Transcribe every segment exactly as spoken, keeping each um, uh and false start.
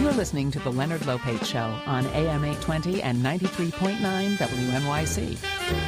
You're listening to The Leonard Lopate Show on A M eight twenty and ninety-three point nine W N Y C.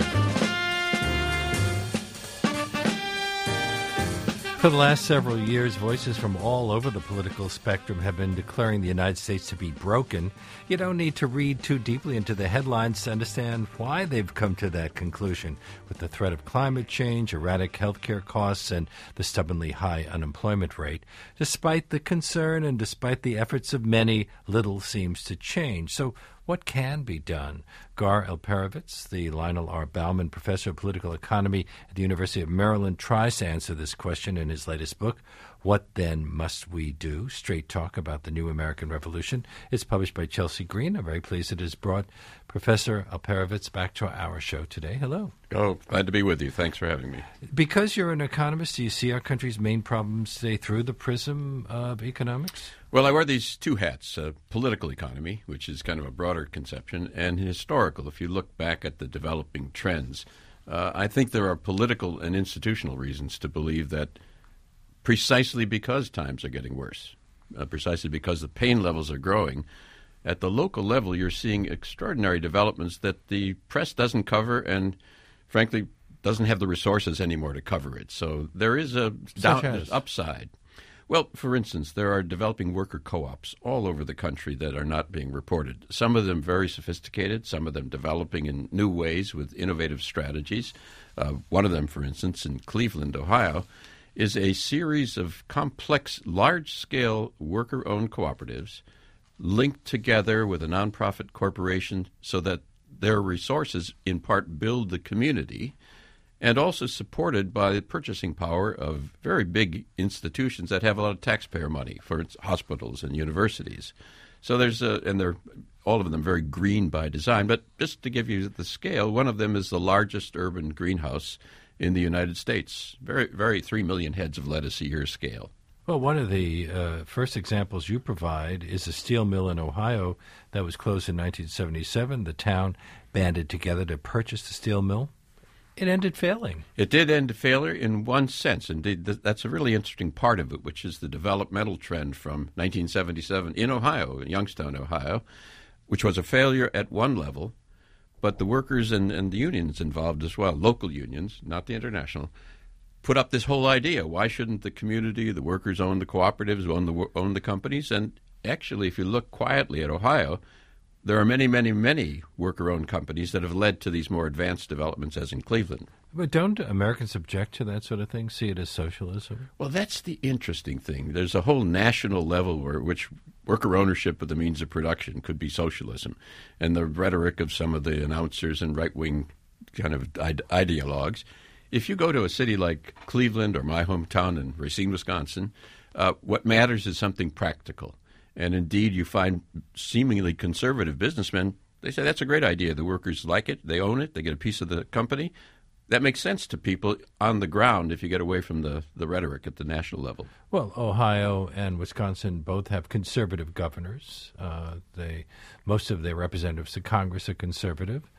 For the last several years, voices from all over the political spectrum have been declaring the United States to be broken. You don't need to read too deeply into the headlines to understand why they've come to that conclusion. With the threat of climate change, erratic healthcare costs, and the stubbornly high unemployment rate, despite the concern and despite the efforts of many, little seems to change. So what can be done? Gar Alperovitz, the Lionel R. Bauman Professor of Political Economy at the University of Maryland, tries to answer this question in his latest book, What Then Must We Do? Straight Talk About the New American Revolution. It's published by Chelsea Green. I'm very pleased it has brought Professor Alperovitz back to our show today. Hello. Oh, glad to be with you. Thanks for having me. Because you're an economist, do you see our country's main problems today through the prism of economics? Well, I wear these two hats, uh, political economy, which is kind of a broader conception, and historical. If you look back at the developing trends, uh, I think there are political and institutional reasons to believe that precisely because times are getting worse, uh, precisely because the pain levels are growing, at the local level you're seeing extraordinary developments that the press doesn't cover and, frankly, doesn't have the resources anymore to cover it. So there is a down, upside. Well, for instance, there are developing worker co-ops all over the country that are not being reported. Some of them very sophisticated, some of them developing in new ways with innovative strategies. Uh, one of them, for instance, in Cleveland, Ohio, is a series of complex, large-scale worker-owned cooperatives linked together with a nonprofit corporation so that their resources in part build the community, and also supported by the purchasing power of very big institutions that have a lot of taxpayer money, for hospitals and universities. So there's a, and they're all of them very green by design. But just to give you the scale, one of them is the largest urban greenhouse in the United States. Very, very three million heads of lettuce a year scale. Well, one of the uh, first examples you provide is a steel mill in Ohio that was closed in nineteen seventy-seven. The town banded together to purchase the steel mill. It ended failing. It did end failure in one sense. Indeed, th- that's a really interesting part of it, which is the developmental trend from nineteen seventy-seven in Ohio, in Youngstown, Ohio, which was a failure at one level, but the workers and, and the unions involved as well, local unions, not the international, put up this whole idea. Why shouldn't the community, the workers own the cooperatives, own the, own the companies? And actually, if you look quietly at Ohio, there are many, many, many worker-owned companies that have led to these more advanced developments, as in Cleveland. But don't Americans object to that sort of thing, see it as socialism? Well, that's the interesting thing. There's a whole national level where which worker ownership of the means of production could be socialism. And the rhetoric of some of the announcers and right-wing kind of ide- ideologues. If you go to a city like Cleveland or my hometown in Racine, Wisconsin, uh, what matters is something practical. And indeed, you find seemingly conservative businessmen, they say that's a great idea. The workers like it. They own it. They get a piece of the company. That makes sense to people on the ground if you get away from the, the rhetoric at the national level. Well, Ohio and Wisconsin both have conservative governors. Uh, they most of their representatives to Congress are conservative.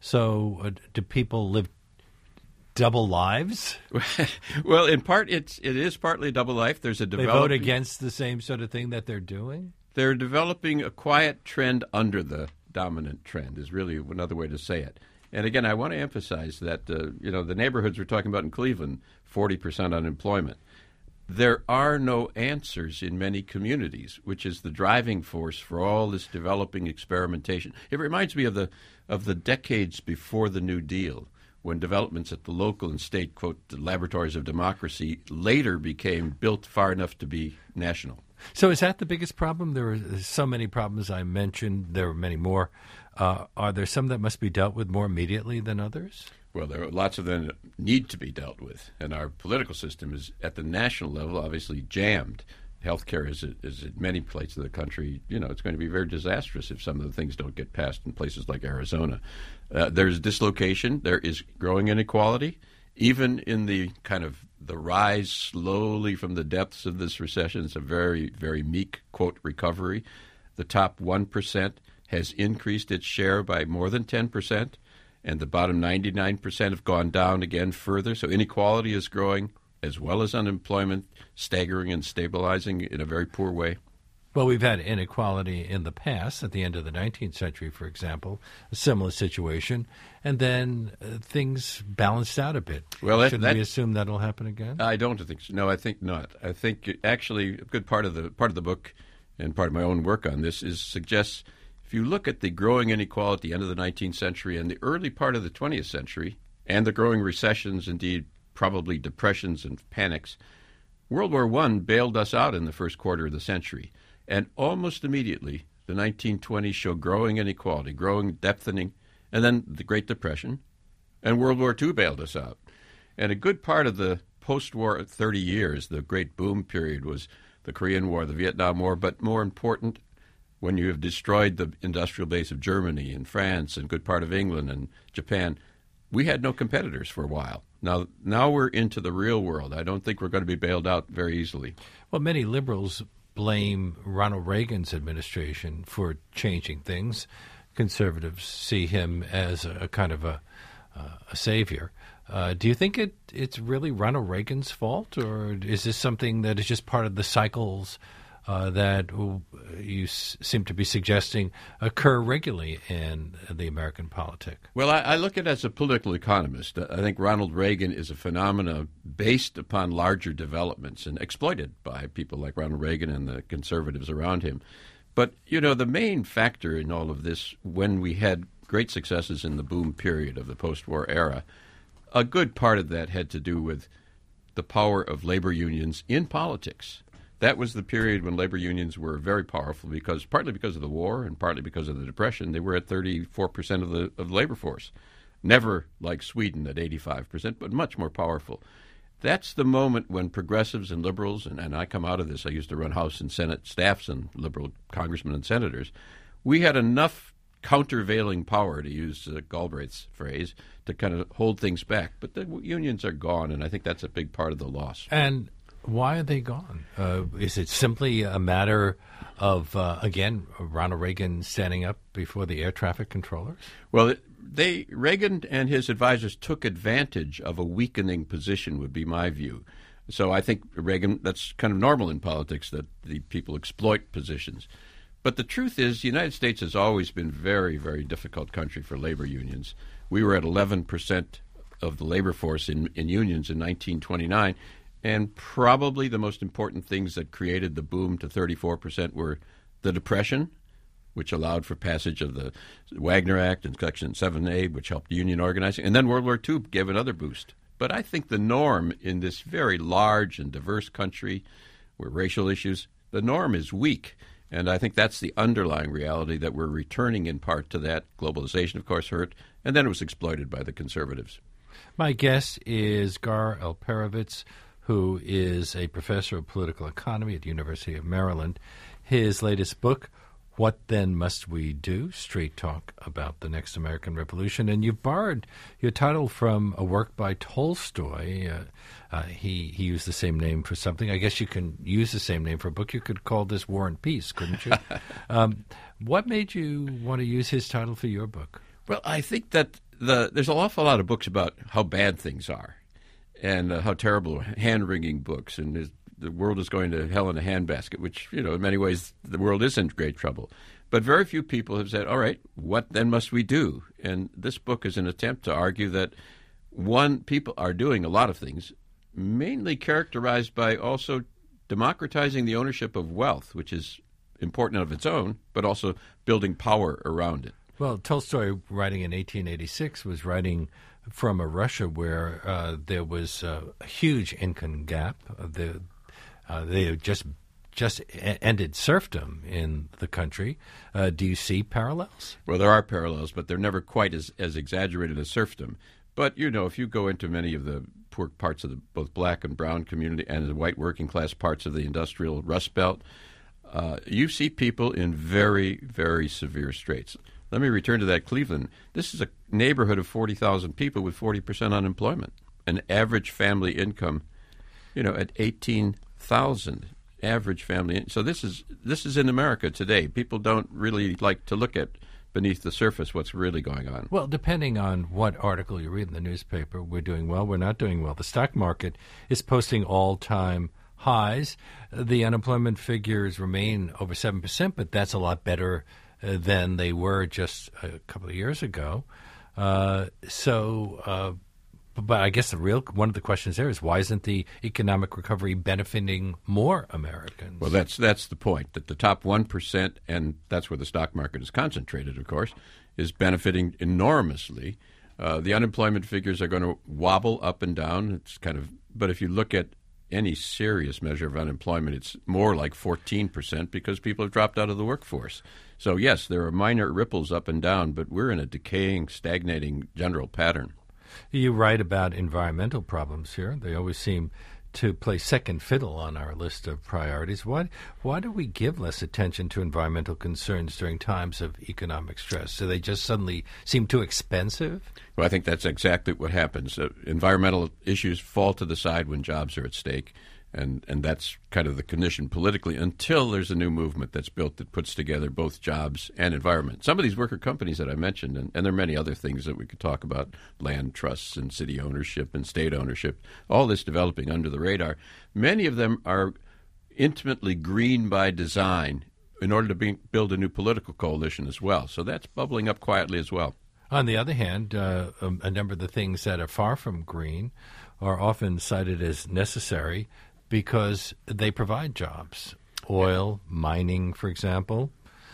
So uh, do people live double lives? Well, in part, it's it is partly a double life. There's a They vote against the same sort of thing that they're doing? They're developing a quiet trend under the dominant trend is really another way to say it. And again, I want to emphasize that, uh, you know, the neighborhoods we're talking about in Cleveland, forty percent unemployment. There are no answers in many communities, which is the driving force for all this developing experimentation. It reminds me of the of the decades before the New Deal, when developments at the local and state, quote, the laboratories of democracy, later became built far enough to be national. So is that the biggest problem? There are so many problems I mentioned. There are many more. Uh, are there some that must be dealt with more immediately than others? Well, there are lots of them that need to be dealt with. And our political system is, at the national level, obviously jammed. Healthcare is, is in many places of the country. You know, it's going to be very disastrous if some of the things don't get passed in places like Arizona. Uh, there's dislocation. There is growing inequality. Even in the kind of the rise slowly from the depths of this recession, it's a very, very meek, quote, recovery. The top one percent has increased its share by more than ten percent, and the bottom ninety-nine percent have gone down again further. So inequality is growing, as well as unemployment, staggering and stabilizing in a very poor way. Well, we've had inequality in the past, at the end of the nineteenth century, for example, a similar situation, and then uh, things balanced out a bit. Well, that, Shouldn't that, we assume that'll happen again? I don't think so. No, I think not. I think actually a good part of the part of the book and part of my own work on this is suggests if you look at the growing inequality at the end of the nineteenth century and the early part of the twentieth century, and the growing recessions, indeed probably depressions and panics, World War One bailed us out in the first quarter of the century. And almost immediately, the nineteen twenties show growing inequality, growing depthening, and then the Great Depression, and World War Two bailed us out. And a good part of the post-war thirty years, the great boom period, was the Korean War, the Vietnam War, but more important, when you have destroyed the industrial base of Germany and France and good part of England and Japan, we had no competitors for a while. Now, now we're into the real world. I don't think we're going to be bailed out very easily. Well, many liberals blame Ronald Reagan's administration for changing things. Conservatives see him as a, a kind of a, uh, a savior. Uh, do you think it it's really Ronald Reagan's fault, or is this something that is just part of the cycles uh, that you s- seem to be suggesting occur regularly in the American politic? Well, I, I look at it as a political economist. I think Ronald Reagan is a phenomena based upon larger developments and exploited by people like Ronald Reagan and the conservatives around him. But, you know, the main factor in all of this, when we had great successes in the boom period of the post-war era, a good part of that had to do with the power of labor unions in politics. That was the period when labor unions were very powerful, because partly because of the war and partly because of the Depression. They were at thirty-four percent of the of the labor force. Never like Sweden at eighty-five percent, but much more powerful. That's the moment when progressives and liberals, and, and I come out of this, I used to run House and Senate staffs and liberal congressmen and senators, we had enough countervailing power, to use uh, Galbraith's phrase, to kind of hold things back. But the unions are gone, and I think that's a big part of the loss. And why are they gone? Uh, is it simply a matter of, uh, again, Ronald Reagan standing up before the air traffic controllers? Well, they Reagan and his advisors took advantage of a weakening position, would be my view. So I think Reagan, that's kind of normal in politics, that the people exploit positions. But the truth is, the United States has always been a very, very difficult country for labor unions. We were at eleven percent of the labor force in, in unions in nineteen twenty-nine, and probably the most important things that created the boom to thirty-four percent were the Depression, which allowed for passage of the Wagner Act and Section seven A, which helped union organizing, and then World War Two gave another boost. But I think the norm in this very large and diverse country, where racial issues, the norm is weak. And I think that's the underlying reality, that we're returning in part to that. Globalization, of course, hurt, and then it was exploited by the conservatives. My guest is Gar Alperovitz, who is a professor of political economy at the University of Maryland. His latest book, What Then Must We Do? Straight Talk About the Next American Revolution. And you've borrowed your title from a work by Tolstoy. Uh, uh, he, he used the same name for something. I guess you can use the same name for a book. You could call this War and Peace, couldn't you? um, what made you want to use his title for your book? Well, I think that the there's an awful lot of books about how bad things are and uh, how terrible, hand-wringing books, and the world is going to hell in a handbasket, which, you know, in many ways the world is in great trouble. But very few people have said, all right, what then must we do? And this book is an attempt to argue that, one, people are doing a lot of things, mainly characterized by also democratizing the ownership of wealth, which is important of its own, but also building power around it. Well, Tolstoy, writing in eighteen eighty-six, was writing from a Russia where uh, there was uh, a huge income gap. The Uh, they have just just ended serfdom in the country. Uh, do you see parallels? Well, there are parallels, but they're never quite as, as exaggerated as serfdom. But, you know, if you go into many of the poor parts of the both black and brown community and the white working class parts of the industrial Rust Belt, uh, you see people in very, very severe straits. Let me return to that Cleveland. This is a neighborhood of forty thousand people with forty percent unemployment, an average family income, you know, at eighteen thousand average family. So this is this is in America today. People don't really like to look at beneath the surface what's really going on. Well, depending on what article you read in the newspaper, we're doing well, we're not doing well. The stock market is posting all-time highs. The unemployment figures remain over seven percent, but that's a lot better uh, than they were just a couple of years ago. Uh, so, uh, but I guess the real one of the questions there is, why isn't the economic recovery benefiting more Americans? Well, that's that's the point, that the top one percent, and that's where the stock market is concentrated, of course, is benefiting enormously. Uh, the unemployment figures are going to wobble up and down. It's kind of, but if you look at any serious measure of unemployment, it's more like fourteen percent because people have dropped out of the workforce. So, yes, there are minor ripples up and down, but we're in a decaying, stagnating general pattern. You write about environmental problems here. They always seem to play second fiddle on our list of priorities. Why, why do we give less attention to environmental concerns during times of economic stress? Do they just suddenly seem too expensive? Well, I think that's exactly what happens. Uh, environmental issues fall to the side when jobs are at stake, and, and that's kind of the condition politically until there's a new movement that's built that puts together both jobs and environment. Some of these worker companies that I mentioned, and, and there are many other things that we could talk about, land trusts and city ownership and state ownership, all this developing under the radar. Many of them are intimately green by design in order to be, build a new political coalition as well. So that's bubbling up quietly as well. On the other hand, uh, a, a number of the things that are far from green are often cited as necessary because they provide jobs. Oil, mining, for example.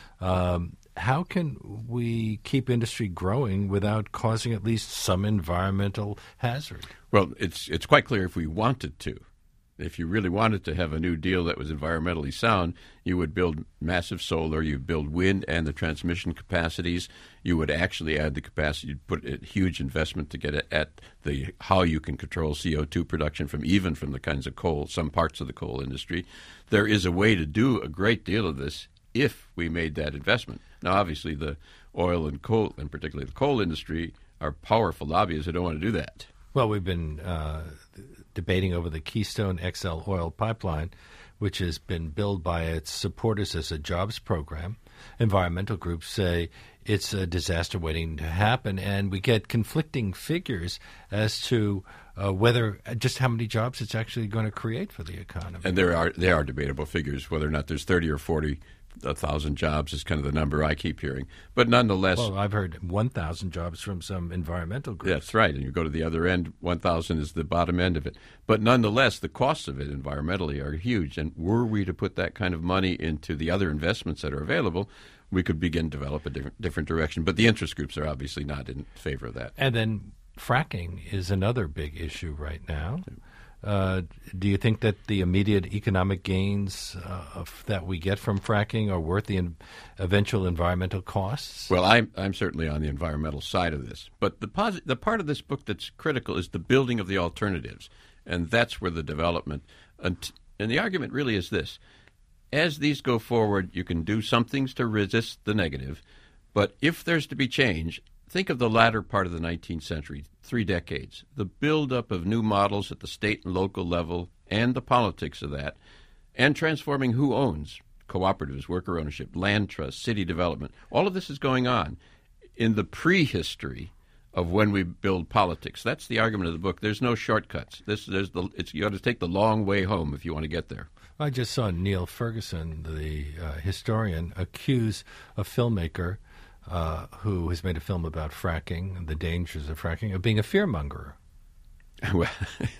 Um, how can we keep industry growing without causing at least some environmental hazard? Well, it's it's quite clear if we wanted to. If you really wanted to have a new deal that was environmentally sound, you would build massive solar, you'd build wind and the transmission capacities, you would actually add the capacity, you'd put a huge investment to get at the how you can control C O two production from even from the kinds of coal, some parts of the coal industry. There is a way to do a great deal of this if we made that investment. Now, obviously, the oil and coal, and particularly the coal industry, are powerful lobbyists who don't want to do that. Well, we've been uh, debating over the Keystone X L oil pipeline, which has been billed by its supporters as a jobs program. Environmental groups say it's a disaster waiting to happen, and we get conflicting figures as to uh, whether just how many jobs it's actually going to create for the economy. And there are there are debatable figures whether or not there's thirty or forty a thousand jobs is kind of the number I keep hearing. But nonetheless... Well, I've heard one thousand jobs from some environmental groups. That's right. And you go to the other end, one thousand is the bottom end of it. But nonetheless, the costs of it environmentally are huge. And were we to put that kind of money into the other investments that are available, we could begin to develop a different, different direction. But the interest groups are obviously not in favor of that. And then fracking is another big issue right now. Uh, do you think that the immediate economic gains uh, of, that we get from fracking are worth the in, eventual environmental costs? Well, I'm, I'm certainly on the environmental side of this. But the, posi- the part of this book that's critical is the building of the alternatives. And that's where the development and, and the argument really is this. As these go forward, you can do some things to resist the negative. But if there's to be change, think of the latter part of the nineteenth century, three decades, the buildup of new models at the state and local level and the politics of that, and transforming who owns, cooperatives, worker ownership, land trusts, city development. All of this is going on in the prehistory of when we build politics. That's the argument of the book. There's no shortcuts. This, there's the, it's, you ought to take the long way home if you want to get there. I just saw Neil Ferguson, the uh, historian, accuse a filmmaker Uh, who has made a film about fracking and the dangers of fracking, of being a fearmonger. Well,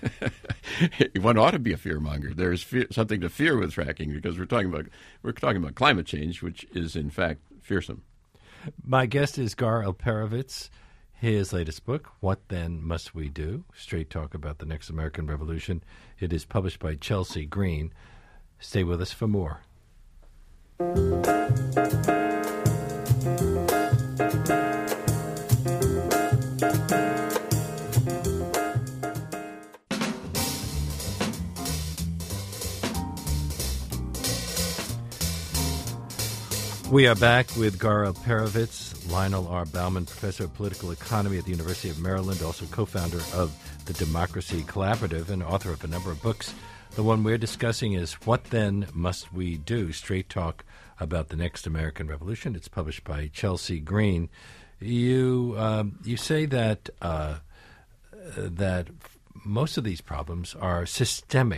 one ought to be a fearmonger. There is fear, something to fear with fracking because we're talking about we're talking about climate change, which is in fact fearsome. My guest is Gar Alperovitz. His latest book, What Then Must We Do? Straight Talk About the Next American Revolution. It is published by Chelsea Green. Stay with us for more. We are back with Gar Alperovitz, Lionel R. Bauman, Professor of Political Economy at the University of Maryland, also co-founder of the Democracy Collaborative and author of a number of books. The one we're discussing is What Then Must We Do? Straight Talk About the Next American Revolution. It's published by Chelsea Green. You um, you say that uh, that most of these problems are systemic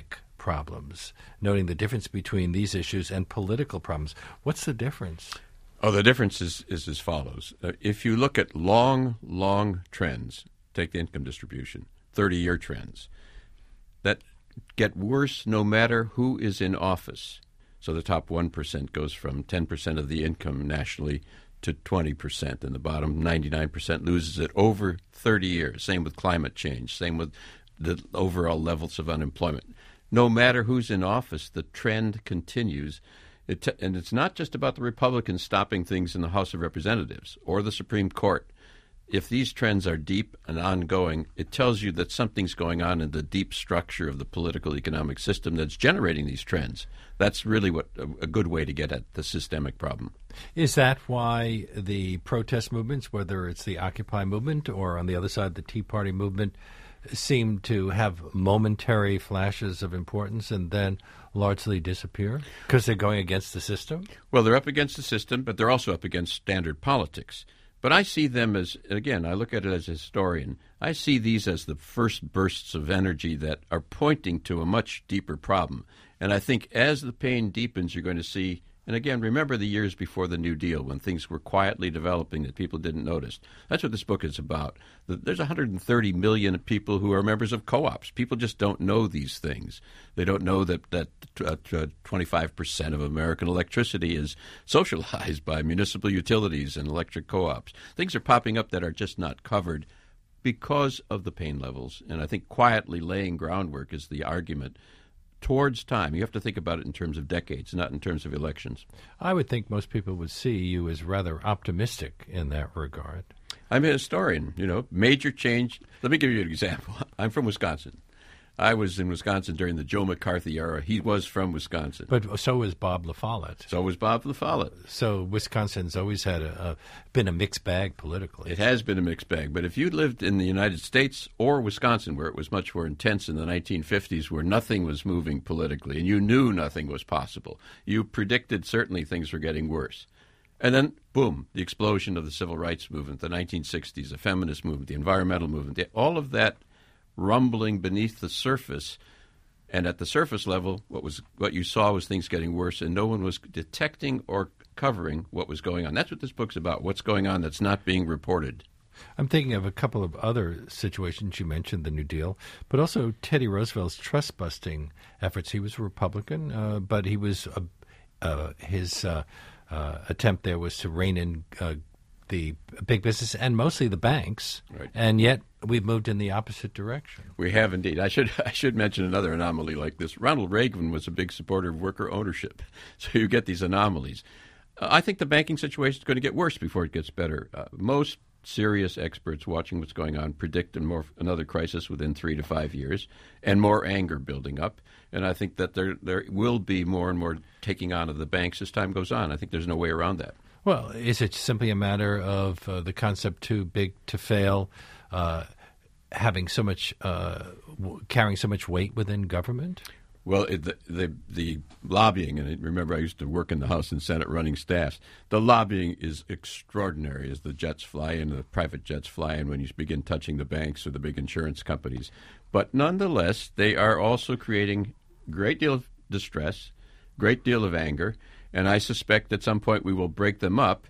problems, noting the difference between these issues and political problems. What's the difference? Oh, the difference is, is as follows. Uh, if you look at long, long trends, take the income distribution, thirty-year trends, that get worse no matter who is in office. So the top one percent goes from ten percent of the income nationally to twenty percent, and the bottom ninety-nine percent loses it over thirty years. Same with climate change, same with the overall levels of unemployment. No matter who's in office, the trend continues. It t- and it's not just about the Republicans stopping things in the House of Representatives or the Supreme Court. If these trends are deep and ongoing, it tells you that something's going on in the deep structure of the political economic system that's generating these trends. That's really what a, a good way to get at the systemic problem. Is that why the protest movements, whether it's the Occupy movement or on the other side the Tea Party movement, seem to have momentary flashes of importance and then largely disappear because they're going against the system? Well, they're up against the system, but they're also up against standard politics. But I see them as, again, I look at it as a historian, I see these as the first bursts of energy that are pointing to a much deeper problem. And I think as the pain deepens, you're going to see, and again, remember the years before the New Deal when things were quietly developing that people didn't notice. That's what this book is about. There's one hundred thirty million people who are members of co-ops. People just don't know these things. They don't know that, that uh, twenty-five percent of American electricity is socialized by municipal utilities and electric co-ops. Things are popping up that are just not covered because of the pain levels. And I think quietly laying groundwork is the argument towards time. You have to think about it in terms of decades, not in terms of elections. I would think most people would see you as rather optimistic in that regard. I'm a historian, you know, major change. Let me give you an example. I'm from Wisconsin. I was in Wisconsin during the Joe McCarthy era. He was from Wisconsin. But so was Bob La Follette. So was Bob La Follette. So Wisconsin's always had a, a been a mixed bag politically. It has been a mixed bag. But if you lived in the United States or Wisconsin, where it was much more intense in the nineteen fifties, where nothing was moving politically, and you knew nothing was possible, you predicted certainly things were getting worse. And then, boom, the explosion of the civil rights movement, the nineteen sixties, the feminist movement, the environmental movement, all of that rumbling beneath the surface, and at the surface level, what was what you saw was things getting worse, and no one was detecting or covering what was going on. That's what this book's about, what's going on that's not being reported. I'm thinking of a couple of other situations. You mentioned the New Deal, but also Teddy Roosevelt's trust-busting efforts. He was a Republican, uh, but he was uh, uh, his uh, uh, attempt there was to rein in uh, the big business and mostly the banks, right. And yet we've moved in the opposite direction. We have indeed. I should I should mention another anomaly like this. Ronald Reagan was a big supporter of worker ownership, so you get these anomalies. Uh, I think the banking situation is going to get worse before it gets better. Uh, most serious experts watching what's going on predict a more, another crisis within three to five years and more anger building up. And I think that there there will be more and more taking on of the banks as time goes on. I think there's no way around that. Well, is it simply a matter of uh, the concept too big to fail, uh, having so much, uh, w- carrying so much weight within government? Well, it, the, the the lobbying, and remember I used to work in the House and Senate running staffs, the lobbying is extraordinary as the jets fly in, the private jets fly in when you begin touching the banks or the big insurance companies. But nonetheless, they are also creating a great deal of distress, great deal of anger, and I suspect at some point we will break them up.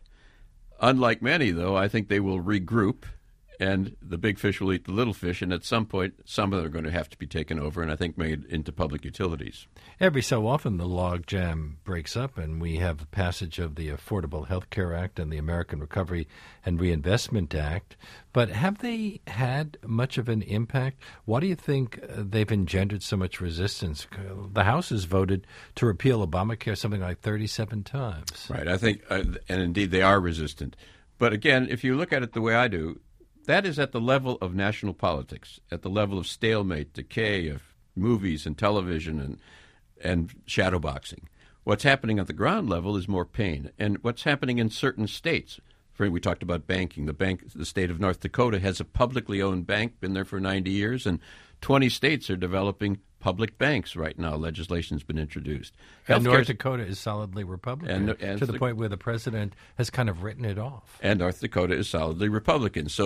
Unlike many, though, I think they will regroup, and the big fish will eat the little fish, and at some point some of them are going to have to be taken over and I think made into public utilities. Every so often the log jam breaks up and we have the passage of the Affordable Health Care Act and the American Recovery and Reinvestment Act. But have they had much of an impact? Why do you think they've engendered so much resistance? The House has voted to repeal Obamacare something like thirty-seven times. Right. I think, uh, and indeed they are resistant. But again, if you look at it the way I do, that is at the level of national politics, at the level of stalemate, decay of movies and television and and shadowboxing. What's happening at the ground level is more pain. And what's happening in certain states, for we talked about banking. The bank, the state of North Dakota has a publicly owned bank, been there for ninety years, and twenty states are developing public banks right now. Legislation's been introduced. And North Dakota is solidly Republican, and, and to the the, point where the president has kind of written it off. And North Dakota is solidly Republican. So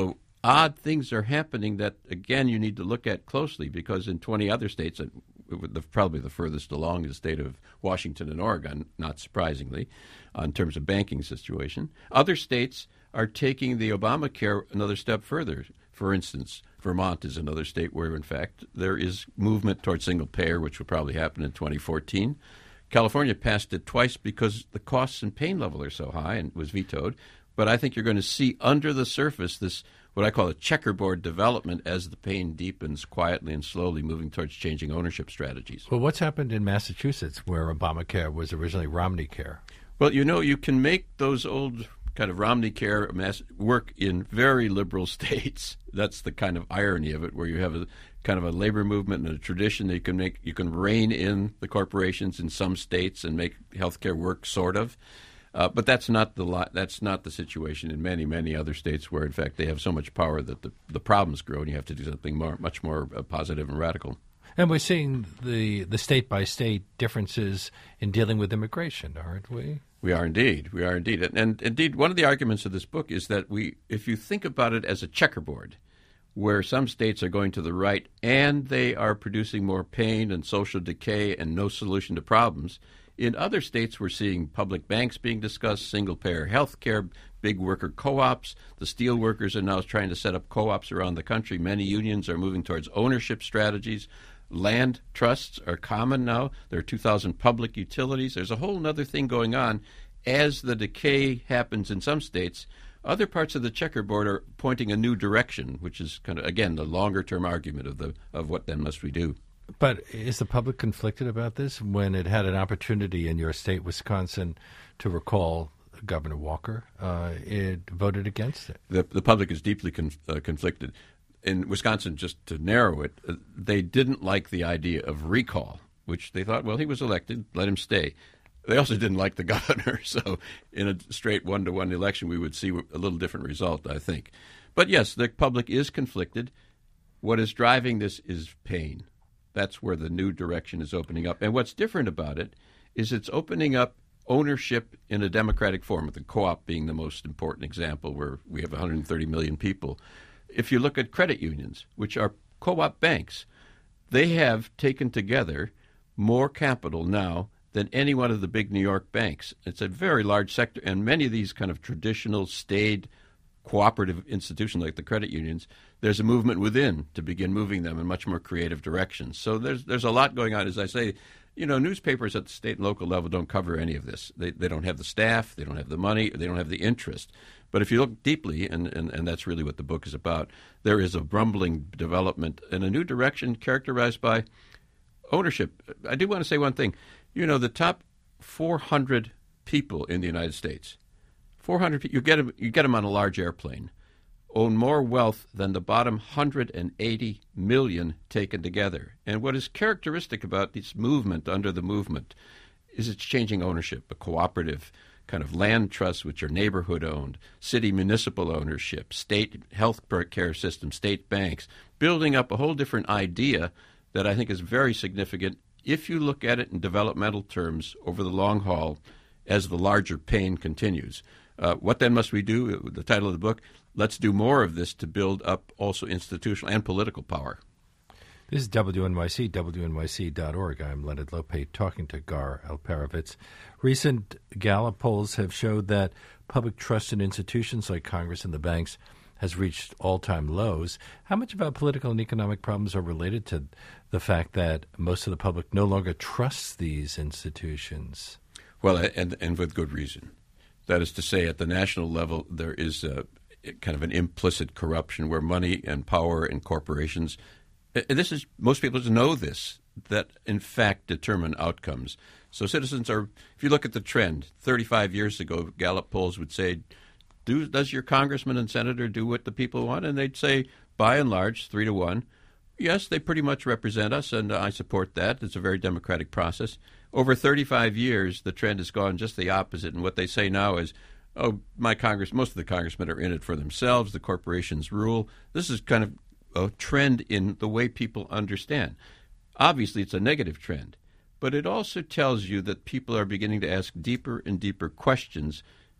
odd things are happening that, again, you need to look at closely, because in twenty other states, and the, probably the furthest along is the state of Washington and Oregon, not surprisingly, uh, in terms of banking situation. Other states are taking the Obamacare another step further. For instance, Vermont is another state where, in fact, there is movement towards single payer, which will probably happen in twenty fourteen. California passed it twice because the costs and pain level are so high and was vetoed. But I think you're going to see under the surface this, what I call a checkerboard development, as the pain deepens quietly and slowly, moving towards changing ownership strategies. Well, what's happened in Massachusetts, where Obamacare was originally Romney Care? Well, you know, you can make those old kind of Romney Care work in very liberal states. That's the kind of irony of it, where you have a kind of a labor movement and a tradition that you can make, you can rein in the corporations in some states and make healthcare work, sort of. Uh, but that's not the lo- that's not the situation in many, many other states, where, in fact, they have so much power that the, the problems grow and you have to do something more, much more uh, positive and radical. And we're seeing the, the state-by-state differences in dealing with immigration, aren't we? We are indeed. We are indeed. And, and indeed, one of the arguments of this book is that we, if you think about it as a checkerboard, where some states are going to the right and they are producing more pain and social decay and no solution to problems, in other states, we're seeing public banks being discussed, single-payer health care, big worker co-ops. The steel workers are now trying to set up co-ops around the country. Many unions are moving towards ownership strategies. Land trusts are common now. There are two thousand public utilities. There's a whole other thing going on. As the decay happens in some states, other parts of the checkerboard are pointing a new direction, which is kind of, again, the longer-term argument of the of what then must we do. But is the public conflicted about this when it had an opportunity in your state, Wisconsin, to recall Governor Walker? Uh, it voted against it. The, the public is deeply con- uh, conflicted. In Wisconsin, just to narrow it, uh, they didn't like the idea of recall, which they thought, well, he was elected, let him stay. They also didn't like the governor, so in a straight one-to-one election, we would see a little different result, I think. But yes, the public is conflicted. What is driving this is pain. That's where the new direction is opening up. And what's different about it is it's opening up ownership in a democratic form, with the co-op being the most important example, where we have one hundred thirty million people. If you look at credit unions, which are co-op banks, they have taken together more capital now than any one of the big New York banks. It's a very large sector, and many of these kind of traditional, staid, cooperative institutions like the credit unions, there's a movement within to begin moving them in much more creative directions. So there's there's a lot going on. As I say, you know, newspapers at the state and local level don't cover any of this. They they don't have the staff, they don't have the money, they don't have the interest. But if you look deeply, and, and, and that's really what the book is about, there is a rumbling development in a new direction characterized by ownership. I do want to say one thing. You know, the top four hundred people in the United States, four hundred people, you get them, you get them on a large airplane, own more wealth than the bottom one hundred eighty million taken together. And what is characteristic about this movement under the movement is it's changing ownership, a cooperative kind of land trusts, which are neighborhood-owned, city municipal ownership, state health care system, state banks, building up a whole different idea that I think is very significant if you look at it in developmental terms over the long haul as the larger pain continues. Uh, what then must we do? The title of the book, let's do more of this to build up also institutional and political power. This is W N Y C, W N Y C dot org. I'm Leonard Lopate talking to Gar Alperovitz. Recent Gallup polls have showed that public trust in institutions like Congress and the banks has reached all-time lows. How much of our political and economic problems are related to the fact that most of the public no longer trusts these institutions? Well, and, and with good reason. That is to say, at the national level, there is a, kind of an implicit corruption where money and power and corporations, and this is, most people know this, that in fact determine outcomes. So citizens are, if you look at the trend, thirty-five years ago, Gallup polls would say, do, does your congressman and senator do what the people want? And they'd say, by and large, three to one, yes, they pretty much represent us, and I support that. It's a very democratic process. Over thirty-five years, the trend has gone just the opposite, and what they say now is, oh, my Congress, most of the congressmen are in it for themselves. The corporations rule. This is kind of a trend in the way people understand. Obviously, it's a negative trend, but it also tells you that people are beginning to ask deeper and deeper questions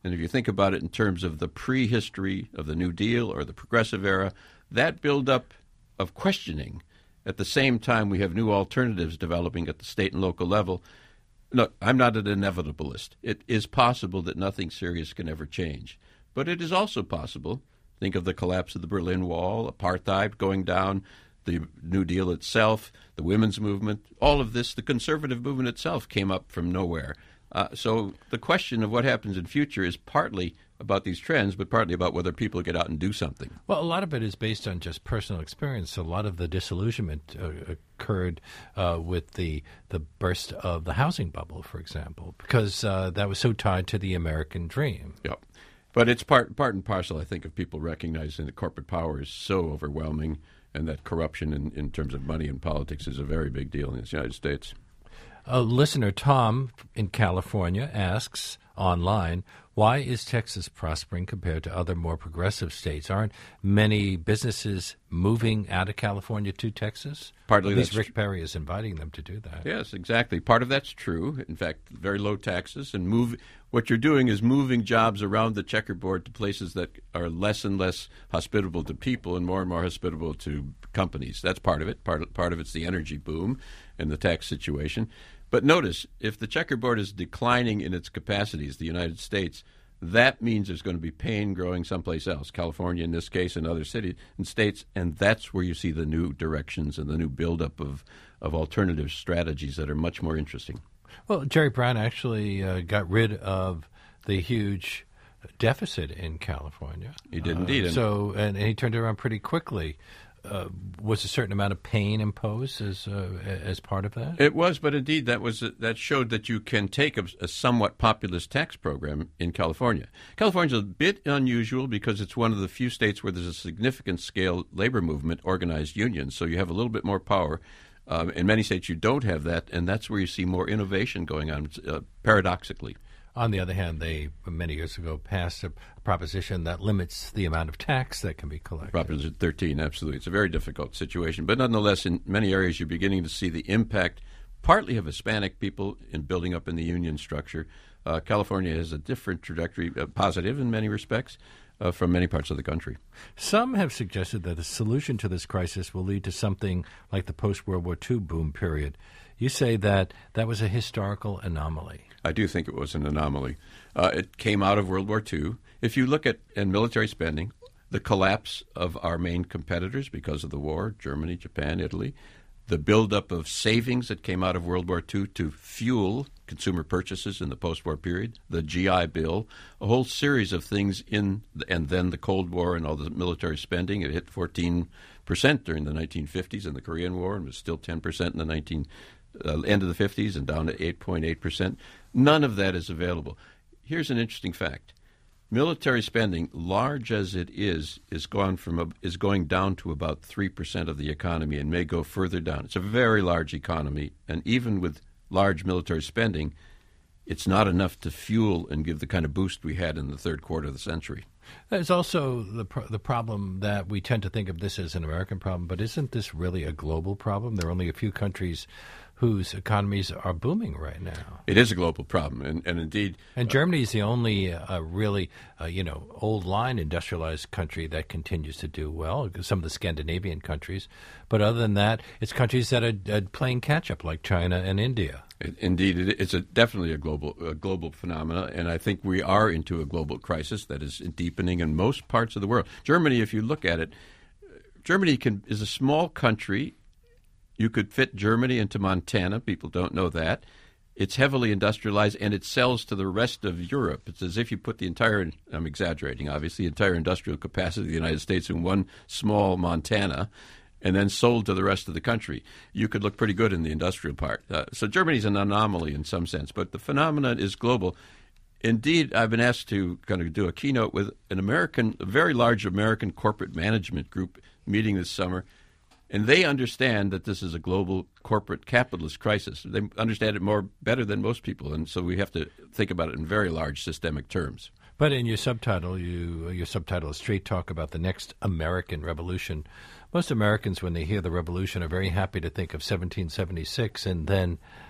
And if you think about it in terms of the prehistory of the New Deal or the Progressive Era, that buildup of questioning, at the same time we have new alternatives developing at the state and local level. Look, I'm not an inevitabilist. It is possible that nothing serious can ever change. But it is also possible, think of the collapse of the Berlin Wall, apartheid going down, the New Deal itself, the women's movement, all of this, the conservative movement itself came up from nowhere. Uh, so the question of what happens in future is partly about these trends, but partly about whether people get out and do something. Well, a lot of it is based on just personal experience. A lot of the disillusionment uh, occurred uh, with the the burst of the housing bubble, for example, because uh, that was so tied to the American dream. Yep. But it's part part and parcel, I think, of people recognizing that corporate power is so overwhelming and that corruption in, in terms of money and politics is a very big deal in the United States. A listener, Tom, in California, asks online, why is Texas prospering compared to other more progressive states? Aren't many businesses moving out of California to Texas? Partly At least that's Rick Perry is inviting them to do that. Yes, exactly. Part of that's true. In fact, very low taxes. And move. What you're doing is moving jobs around the checkerboard to places that are less and less hospitable to people and more and more hospitable to companies. That's part of it. Part of, part of it's the energy boom and the tax situation. But notice, if the checkerboard is declining in its capacities, the United States, that means there's going to be pain growing someplace else, California in this case and other cities and states, and that's where you see the new directions and the new buildup of, of alternative strategies that are much more interesting. Well, Jerry Brown actually uh, got rid of the huge deficit in California. He did uh, indeed. So, and, and he turned it around pretty quickly. Uh, was a certain amount of pain imposed as uh, as part of that? It was, but indeed that was that showed that you can take a, a somewhat populist tax program in California. California is a bit unusual because it's one of the few states where there's a significant scale labor movement, organized unions, so you have a little bit more power. Um, in many states you don't have that, and that's where you see more innovation going on, uh, paradoxically. On the other hand, they, many years ago, passed a proposition that limits the amount of tax that can be collected. Proposition thirteen, absolutely. It's a very difficult situation. But nonetheless, in many areas, you're beginning to see the impact, partly of Hispanic people in building up in the union structure. Uh, California has a different trajectory, uh, positive in many respects, uh, from many parts of the country. Some have suggested that the solution to this crisis will lead to something like the post-World War Two boom period. You say that that was a historical anomaly. I do think it was an anomaly. Uh, it came out of World War Two. If you look at in military spending, the collapse of our main competitors because of the war, Germany, Japan, Italy, the buildup of savings that came out of World War Two to fuel consumer purchases in the post-war period, the G I Bill, a whole series of things in, and then the Cold War and all the military spending. It hit fourteen percent during the nineteen fifties in the Korean War and was still ten percent in the nineteen Uh, end of the fifties and down to eight point eight percent. None of that is available. Here's an interesting fact. Military spending, large as it is, is gone from a, is going down to about three percent of the economy and may go further down. It's a very large economy, and even with large military spending, it's not enough to fuel and give the kind of boost we had in the third quarter of the century. There's also the pro- the problem that we tend to think of this as an American problem, but isn't this really a global problem? There are only a few countries whose economies are booming right now. It is a global problem, and, and indeed... And Germany is the only uh, really, uh, you know, old-line industrialized country that continues to do well, some of the Scandinavian countries. But other than that, it's countries that are, are playing catch-up, like China and India. It, indeed, it, it's a, definitely a global a global phenomena, and I think we are into a global crisis that is deepening in most parts of the world. Germany, if you look at it, Germany can, is a small country. You could fit Germany into Montana. People don't know that. It's heavily industrialized, and it sells to the rest of Europe. It's as if you put the entire, I'm exaggerating, obviously, the entire industrial capacity of the United States in one small Montana, and then sold to the rest of the country. You could look pretty good in the industrial part. Uh, so Germany's an anomaly in some sense, but the phenomenon is global. Indeed, I've been asked to kind of do a keynote with an American, a very large American corporate management group meeting this summer, and they understand that this is a global corporate capitalist crisis. They understand it more better than most people, and so we have to think about it in very large systemic terms. But in your subtitle, you your subtitle is Straight Talk about the next American Revolution. Most Americans, when they hear the revolution, are very happy to think of seventeen seventy-six and then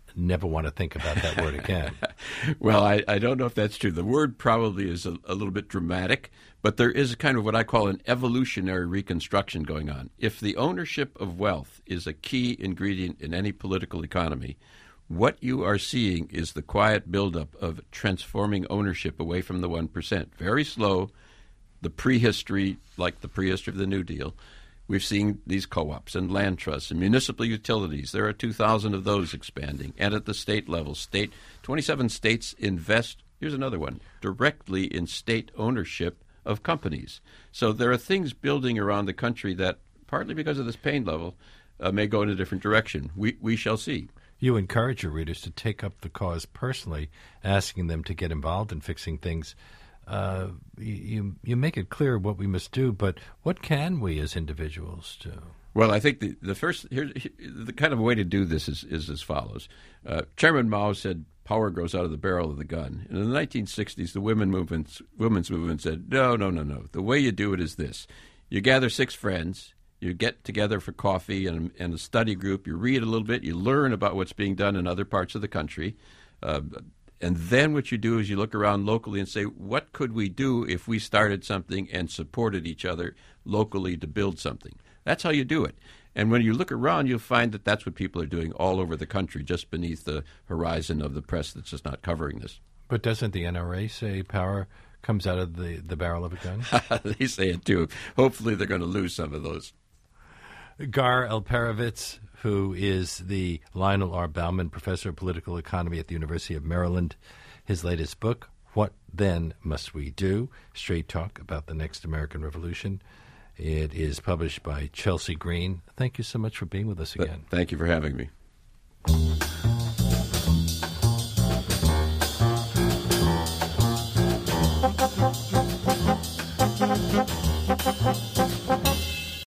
never want to think about that word again. Well, I, I don't know if that's true. The word probably is a, a little bit dramatic, but there is kind of what I call an evolutionary reconstruction going on. If the ownership of wealth is a key ingredient in any political economy, what you are seeing is the quiet buildup of transforming ownership away from the one percent. Very slow, the prehistory, like the prehistory of the New Deal. We've seen these co-ops and land trusts and municipal utilities. There are two thousand of those expanding. And at the state level, state twenty-seven states invest, here's another one, directly in state ownership of companies. So there are things building around the country that, partly because of this pain level, uh, may go in a different direction. We we shall see. You encourage your readers to take up the cause personally, asking them to get involved in fixing things. Uh, you you make it clear what we must do, but what can we as individuals do? Well, I think the, the first here, the kind of way to do this is, is as follows. Uh, Chairman Mao said, "Power grows out of the barrel of the gun." And in the nineteen sixties, the women movements, women's movement said, "No, no, no, no. The way you do it is this: you gather six friends, you get together for coffee and, and a study group. You read a little bit, you learn about what's being done in other parts of the country." Uh, And then what you do is you look around locally and say, what could we do if we started something and supported each other locally to build something? That's how you do it. And when you look around, you'll find that that's what people are doing all over the country, just beneath the horizon of the press that's just not covering this. But doesn't the N R A say power comes out of the, the barrel of a gun? They say it too. Hopefully they're going to lose some of those. Gar Alperovitz, who is the Lionel R. Bauman Professor of Political Economy at the University of Maryland. His latest book, What Then Must We Do? Straight Talk About the Next American Revolution. It is published by Chelsea Green. Thank you so much for being with us again. Thank you for having me.